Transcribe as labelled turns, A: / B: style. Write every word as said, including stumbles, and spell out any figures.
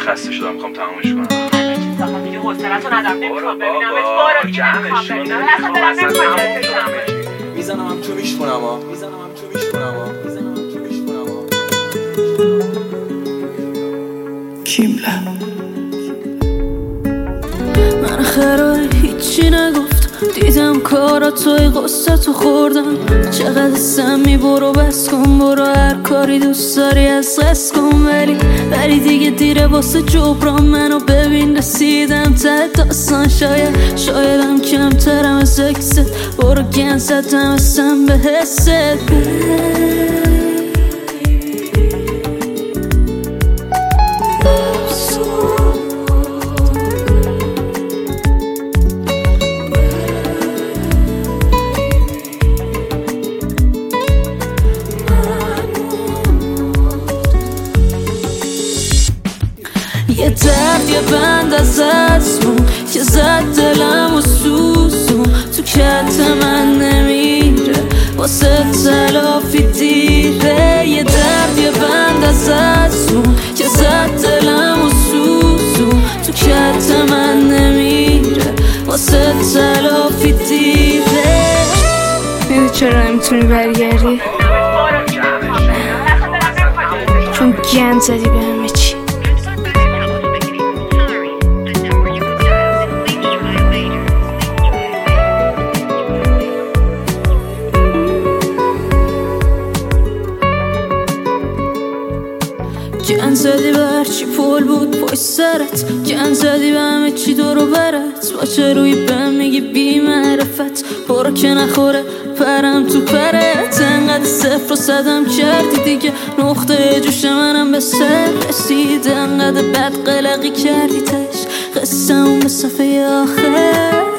A: خسته شدم میخوام تمامش کنم.
B: همه چیز آقا دیگه حوصله‌تو ندارم نمیخوام ببینمت بارا دیگه نمیخوام ببینم اصلا دارم نمیخوام جلسه
C: میزنم هم تو میشکنم ها میزنم هم تو میشکنم ها میزنم هم تو میشکنم ها
D: کیمله من خرای هیچی نگفت دیدم کارا توی قصه تو خوردم چقدر سمی برو بس کن برو هر کاری دوست داری از قصد کن ولی ولی دیگه دیره واسه جبران منو ببین رسیدم ته داستان شاید شایدم کمترم از اکست برو گن زدم اصلا به حست یه درد یه بند از اسمون که زد دلم و سوزون تو کت من نمیره واسه تلافی دیره یه درد یه بند از اسمون که زد دلم و سوزون تو کت من نمیره واسه تلافی دیره
E: میدونی چرا نمیتونی برگردی؟ چون گند زدی به همه چی
D: گن زدی به هرچی پول بود پای سرت گن زدی به همه چی دورو برت با چه روی بهم میگی بی معرفت برو که نخوره پرم تو پرت انقدر صفر رو صدم کردی دیگه نقطه جوش منم به سر رسید انقدر بد قلقی کردی تش قصه اون به صفحه آخر